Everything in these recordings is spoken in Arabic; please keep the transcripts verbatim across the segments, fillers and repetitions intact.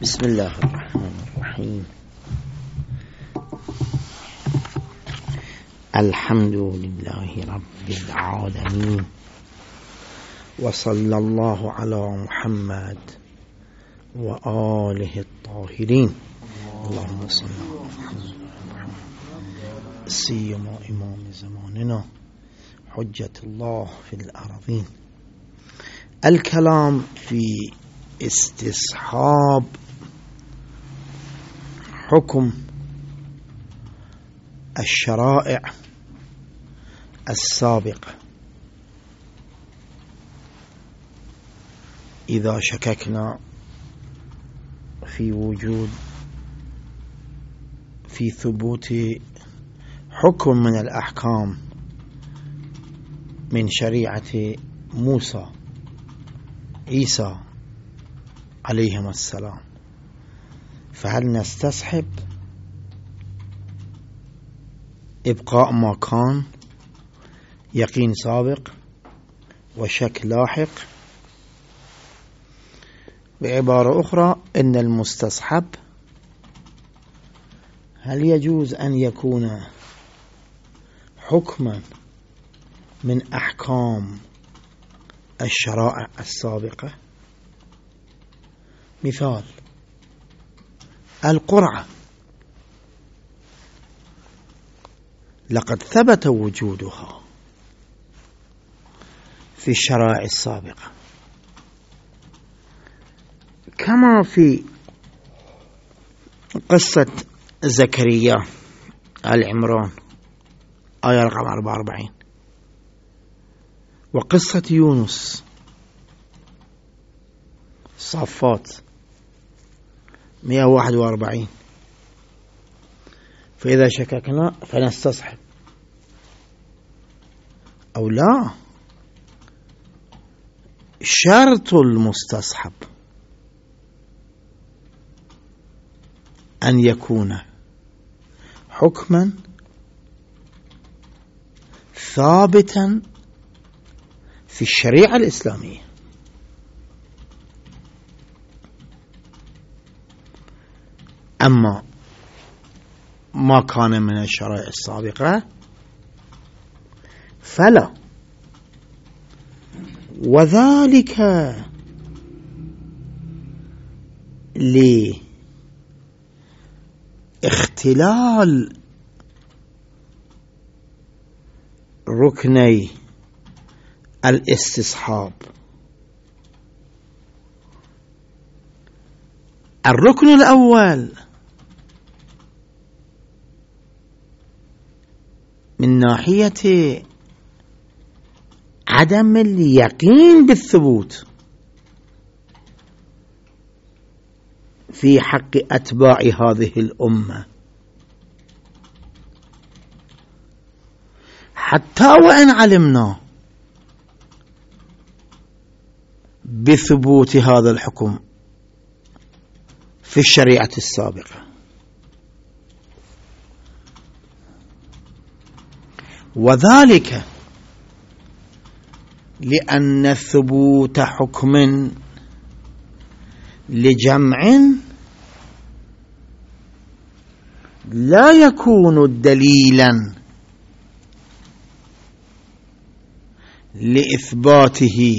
بسم الله الرحمن الرحيم. الحمد لله رب العالمين، وصلى الله على محمد وآله الطاهرين. اللهم صل على محمد سيما إمام زماننا حجة الله في الأرضين. الكلام في استصحاب حكم الشرائع السابقة إذا شككنا في وجود في ثبوت حكم من الأحكام من شريعة موسى عيسى عليهما السلام، فهل نستصحب إبقاء ما كان يقين سابق وشك لاحق؟ بعبارة أخرى، إن المستصحب هل يجوز أن يكون حكما من أحكام الشرائع السابقة؟ مثال القرعة، لقد ثبت وجودها في الشرائع السابقة، كما في قصة زكريا آل عمران آية رقم أربعة وأربعين، وقصة يونس صافات مئة وواحد وأربعين. فإذا شككنا فنستصحب أو لا. شرط المستصحب أن يكون حكما ثابتا في الشريعة الإسلامية، أما ما كان من الشرائع السابقة فلا. وذلك لاختلال ركني الاستصحاب. الركن الأول من ناحية عدم اليقين بالثبوت في حق أتباع هذه الأمة، حتى وإن علمنا بثبوت هذا الحكم في الشريعة السابقة. وذلك لأن ثبوت حكم لجمع لا يكون دليلا لإثباته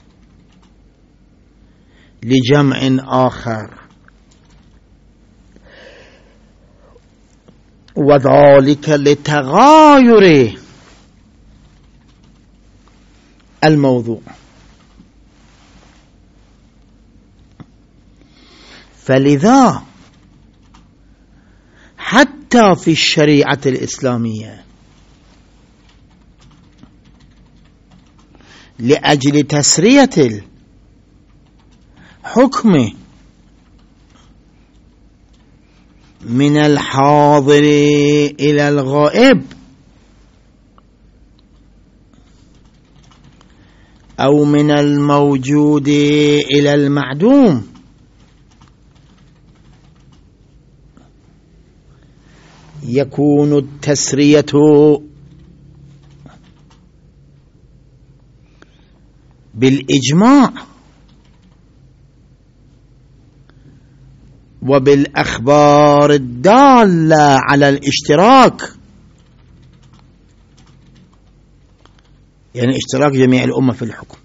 لجمع آخر، وذلك لتغاير الموضوع. فلذا حتى في الشريعة الإسلامية لأجل تسرية الحكم من الحاضر إلى الغائب أو من الموجود إلى المعدوم، يكون التسرية بالإجماع وبالأخبار الدالة على الاشتراك، يعني اشتراك جميع الأمة في الحكم،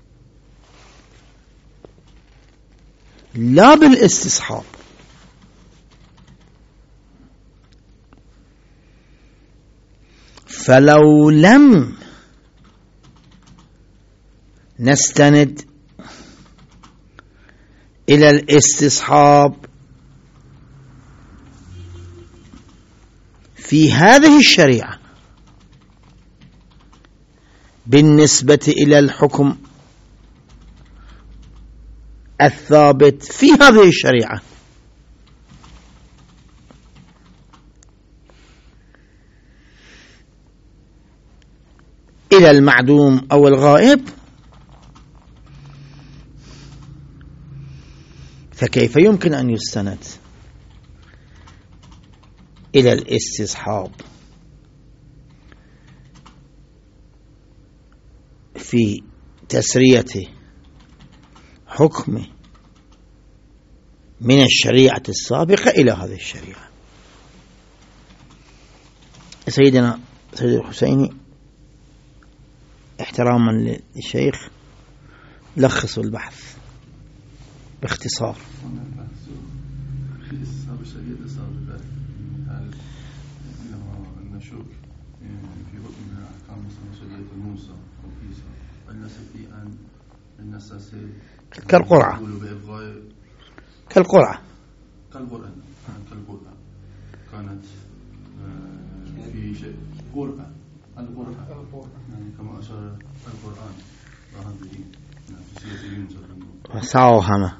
لا بالاستصحاب. فلو لم نستند إلى الاستصحاب في هذه الشريعة بالنسبة إلى الحكم الثابت في هذه الشريعة، إلى المعدوم أو الغائب، فكيف يمكن أن يستند إلى الاستصحاب في تسرية حكم من الشريعة السابقة إلى هذه الشريعة؟ سيدنا سيد الحسيني احتراما للشيخ لخصوا البحث باختصار. كالقرعة كالقرعة كالقرعة كالقرعة كانت في شيء قرعة القرعة كما أشار القرآن وهذه في سورة يونس ساوهما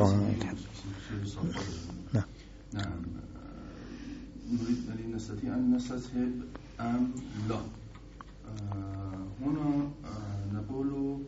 نعم. نعم نريد أن نستطيع أن نستذهب أم لا. هنا نقول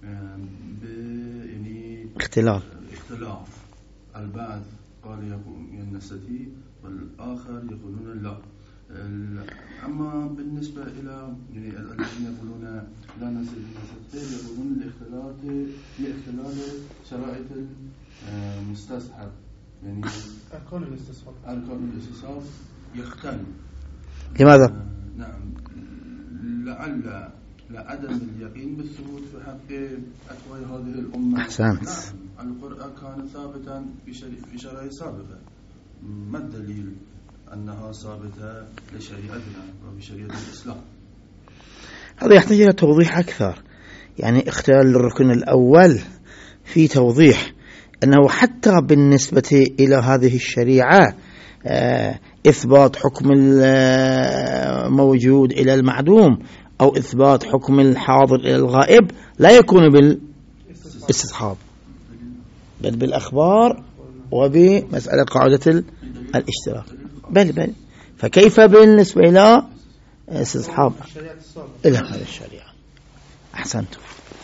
يعني اختلاف اختلاف البعض قال يقول نستطيع والآخر يقولون لا. أما بالنسبة إلى يعني الذين يقولون لا نستطيع يقولون الاختلاط لاختلال شرائط المستصحب، يعني أركان الاستصحاب أركان الاستصحاب يختل. لماذا؟ نعم لعل لعدم اليقين بالثبوت في حق أكوان هذه الأمة. أحسنت. نعم القرآن كان ثابتا في شرائع سابقة، ما الدليل أنها ثابتة لشريعتنا وبشريعة الإسلام؟ هذا يحتاج إلى توضيح أكثر. يعني اختلال الركن الأول في توضيح أنه حتى بالنسبة إلى هذه الشريعة إثبات حكم الموجود إلى المعدوم أو إثبات حكم الحاضر إلى الغائب لا يكون بالاستصحاب بل بالأخبار وبمسألة قاعدة الاشتراك. بل بل فكيف بالنسبة إلى استصحاب إلى هذه الشريعة؟ أحسنتم.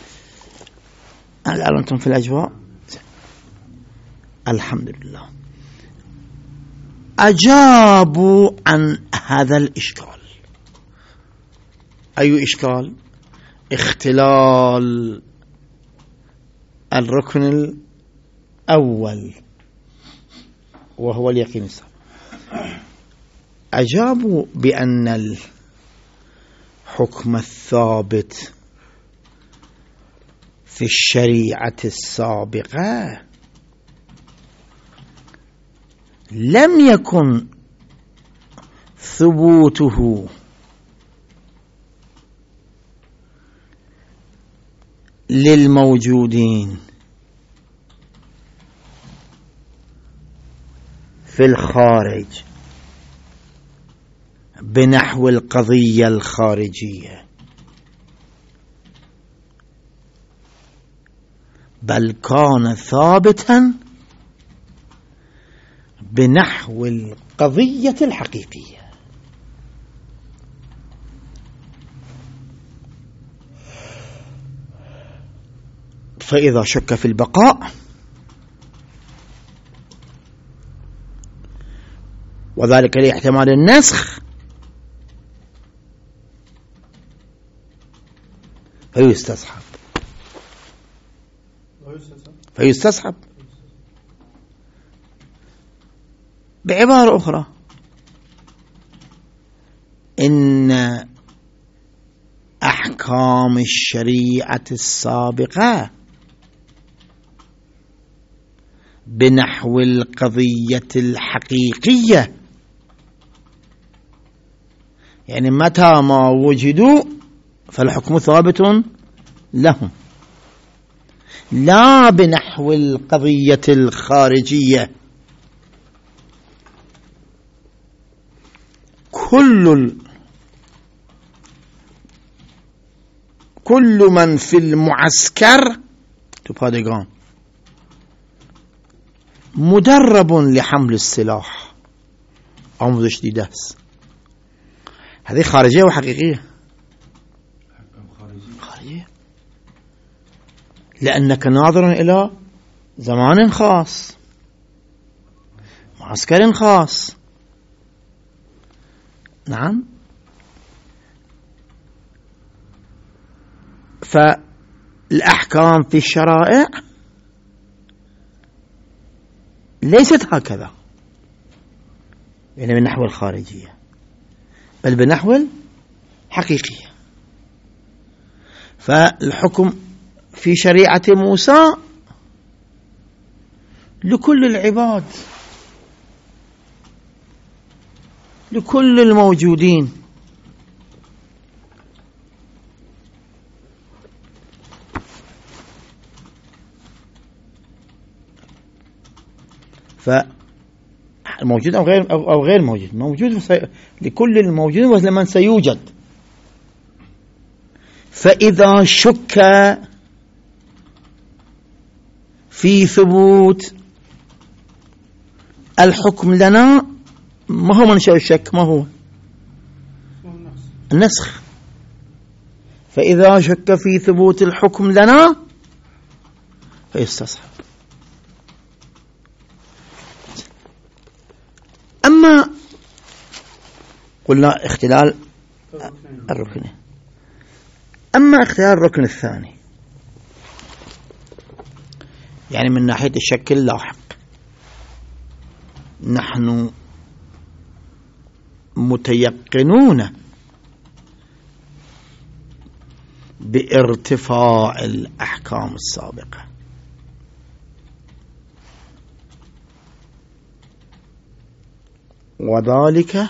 الآن أنتم في الأجواء الحمد لله. أجابوا عن هذا الإشكال. أي إشكال؟ اختلال الركن الأول وهو اليقين السابق. أجابوا بأن الحكم الثابت في الشريعة السابقة لم يكن ثبوته للموجودين في الخارج بنحو القضية الخارجية، بل كان ثابتا بنحو القضية الحقيقية. فإذا شك في البقاء وذلك لاحتمال النسخ فيستصحب فيستصحب بعبارة أخرى، إن أحكام الشريعة السابقة بنحو القضية الحقيقية، يعني متى ما وجدوا فالحكم ثابت لهم، لا بنحو القضية الخارجية. كل كل من في المعسكر تبادقان مدرب لحمل السلاح أو مدشدي دهس. هذه خارجية وحقيقية. خارجية لأنك ناظر إلى زمان خاص، معسكر خاص. نعم. فالأحكام في الشرائع ليست هكذا، يعني من نحو الخارجية، بل بنحو الحقيقية. فالحكم في شريعة موسى لكل العباد، لكل الموجودين. فالموجود أو غير أو غير موجود، موجود لكل الموجودين ولمن سيوجد. فإذا شك في ثبوت الحكم لنا، ما هو منشأ الشك؟ ما هو النسخ. فإذا شك في ثبوت الحكم لنا فيستصحب. أما قلنا اختلال الركن، أما اختلال الركن الثاني يعني من ناحية الشك اللاحق، نحن متيقنون بارتفاع الأحكام السابقة، وذلك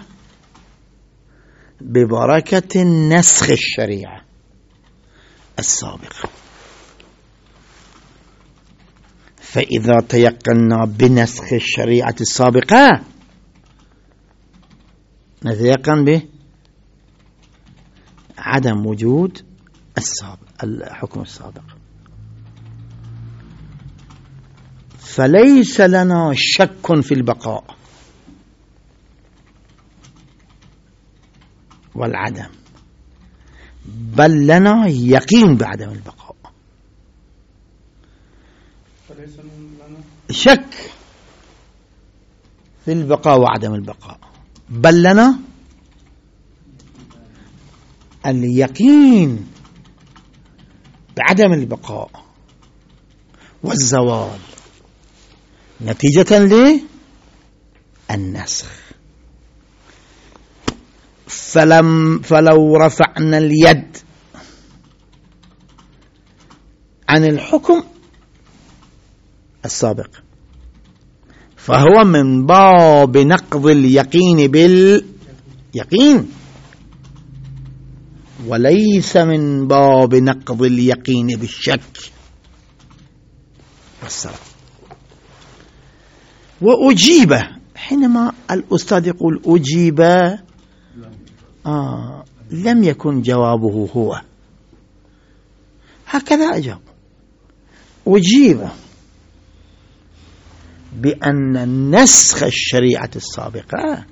ببركة نسخ الشريعة السابقة. فإذا تيقنا بنسخ الشريعة السابقة نتيقن بعدم وجود السابق الحكم السابق، فليس لنا شك في البقاء والعدم، بل لنا يقين بعدم البقاء. فليس لنا شك في البقاء وعدم البقاء، بل لنا اليقين بعدم البقاء والزوال نتيجة للنسخ. فلم فلو رفعنا اليد عن الحكم السابق فهو من باب نقض اليقين باليقين، وليس من باب نقض اليقين بالشك والسلام. وأجيب، حينما الأستاذ يقول أجيب آه لم يكن جوابه هو، هكذا أجاب. أجيب بأن نسخ الشريعة السابقة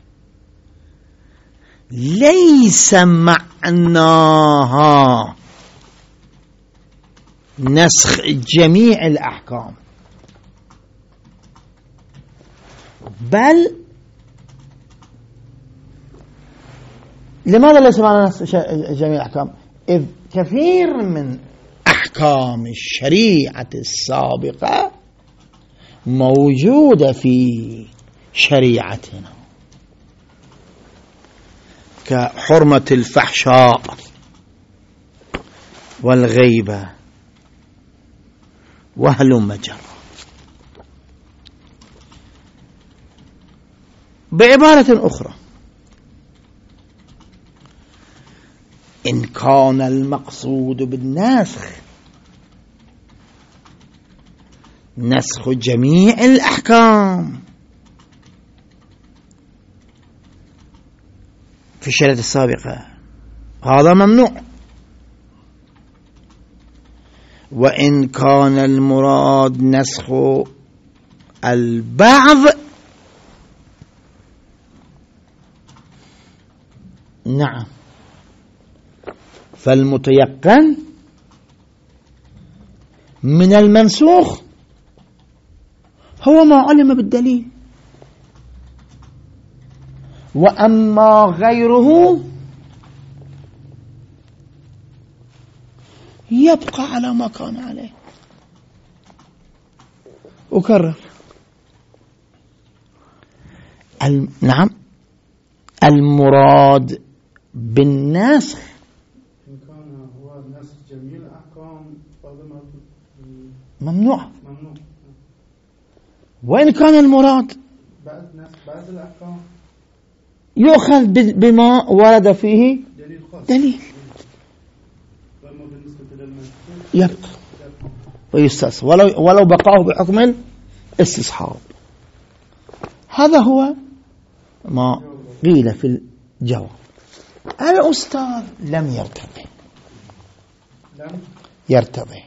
ليس معناها نسخ جميع الأحكام، بل لماذا ليس معناها نسخ جميع الأحكام؟ إذ كثير من أحكام الشريعة السابقة موجودة في شريعتنا كحرمة الفحشاء والغيبة وهلم جرا. بعبارة أخرى، إن كان المقصود بالنسخ نسخ جميع الأحكام في الشريعة السابقة، هذا ممنوع. وإن كان المراد نسخ البعض نعم، فالمتيقن من المنسوخ هو ما علم بالدليل، وأما غيره يبقى على ما كان عليه. أكرر، الم... نعم، المراد بالنسخ إن كان هو نسخ جميع الأحكام ممنوع، ممنوع. وإن كان المراد بعد نسخ بعض الأحكام يؤخذ بما ورد فيه دليل خاص، دليل وأما بالنسبة للمنسوخ يبقى ويستأصل ولو, ولو بقاه بحكم الاستصحاب. هذا هو ما قيل في الجواب. الأستاذ لم يرتضي لم يرتضي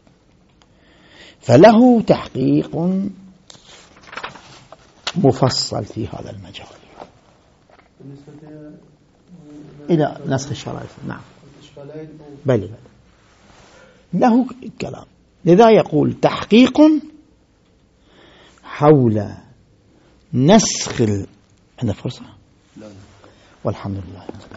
فله تحقيق مفصل في هذا المجال بالنسبة إلى نسخ الشرائط. نعم الإشكالين بل له كلام، لذا يقول تحقيق حول نسخ ال... عندنا فرصة؟ لا. والحمد لله.